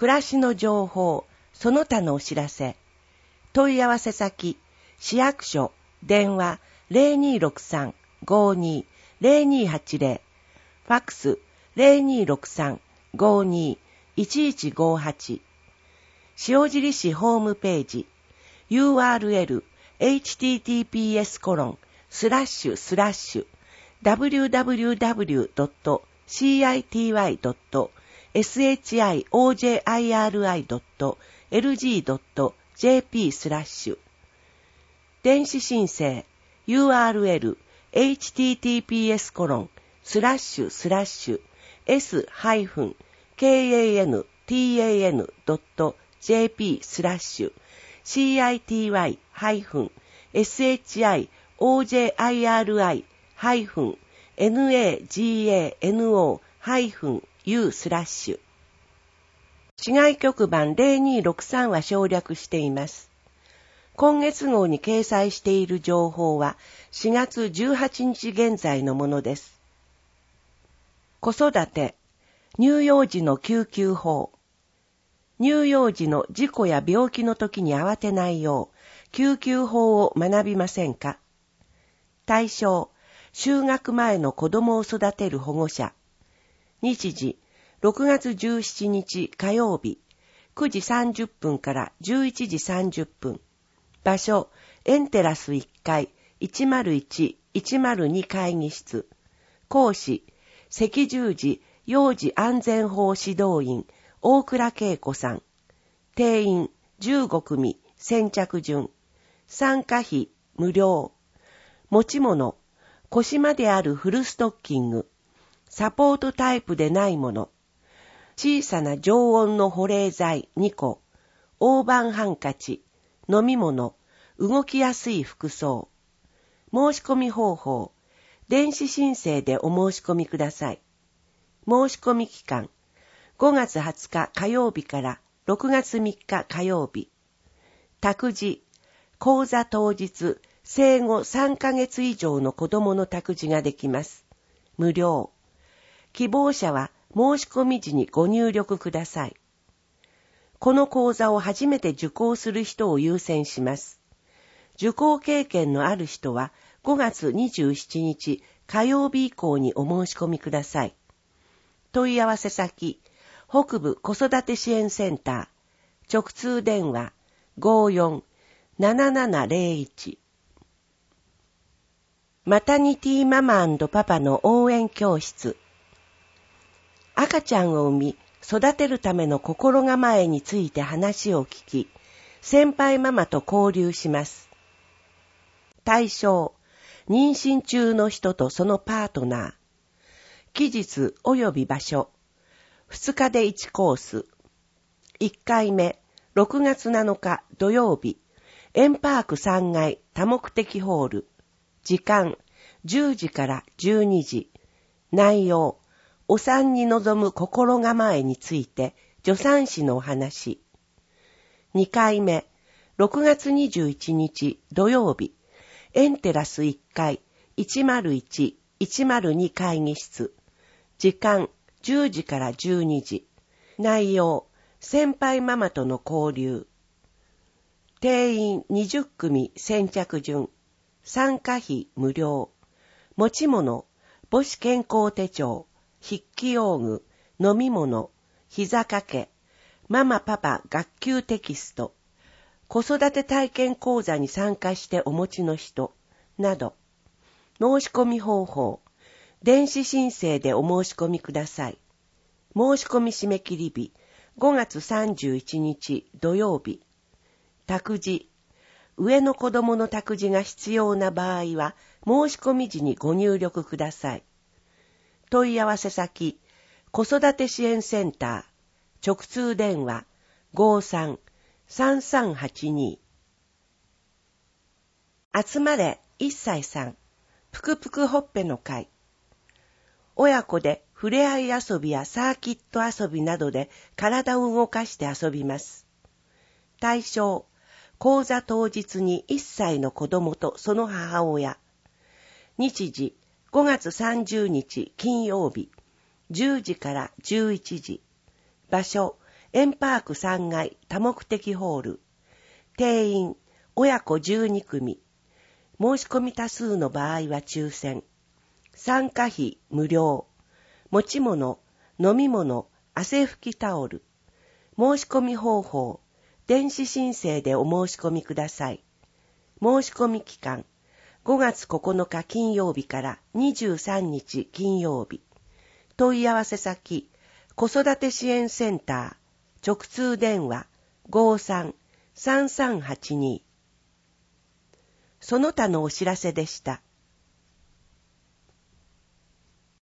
暮らしの情報、その他のお知らせ。問い合わせ先、市役所、電話 0263-52-0280、ファックス 0263-52-1158、塩尻市ホームページ、URL https://www.city.shojiri.lg.jp/ 電子申請 URL https://s-city.shiri-tano-u/ 市外局番0263は省略しています。今月号に掲載している情報は4月18日現在のものです。子育て、乳幼児の救急法。乳幼児の事故や病気の時に慌てないよう、救急法を学びませんか？対象、就学前の子供を育てる保護者。日時、6月17日火曜日、9時30分から11時30分。場所、エンテラス1階、101-102会議室。講師、赤十字幼児安全法指導員、大倉恵子さん。定員15組、先着順。参加費無料。持ち物、腰まであるフルストッキング。サポートタイプでないもの。小さな常温の保冷剤2個。大判ハンカチ。飲み物。動きやすい服装。申し込み方法。電子申請でお申し込みください。申し込み期間。5月20日火曜日から6月3日火曜日。託児。講座当日、生後3ヶ月以上の子供の託児ができます。無料。希望者は申し込み時にご入力ください。この講座を初めて受講する人を優先します。受講経験のある人は5月27日火曜日以降にお申し込みください。問い合わせ先、北部子育て支援センター、直通電話 54-7701。マタニティママ&パパの応援教室。赤ちゃんを産み、育てるための心構えについて話を聞き、先輩ママと交流します。対象、妊娠中の人とそのパートナー。期日及び場所。2日で1コース。1回目、6月7日土曜日。円パーク3階多目的ホール。時間、10時から12時。内容、お産に臨む心構えについて、助産師のお話。2回目、6月21日土曜日。エンテラス1階、101-102会議室。時間、10時から12時。内容、先輩ママとの交流。定員20組先着順。参加費無料。持ち物、母子健康手帳、筆記用具、飲み物、膝掛け、ママパパ学級テキスト。子育て体験講座に参加してお持ちの人、など。申し込み方法。電子申請でお申し込みください。申し込み締め切り日、5月31日土曜日。託児。上の子供の託児が必要な場合は、申し込み時にご入力ください。問い合わせ先、子育て支援センター、直通電話 53-3382。集まれ1歳さん、ぷくぷくほっぺの会。親子でふれあい遊びやサーキット遊びなどで体を動かして遊びます。対象、講座当日に1歳の子供とその母親。日時、5月30日金曜日、10時から11時。場所、 円パーク3階多目的ホール。定員、親子12組。申し込み多数の場合は抽選。参加費無料。持ち物、飲み物、汗拭きタオル。申し込み方法、電子申請でお申し込みください。申し込み期間、5月9日金曜日から23日金曜日。問い合わせ先、子育て支援センター、直通電話 53-3382。その他のお知らせでした。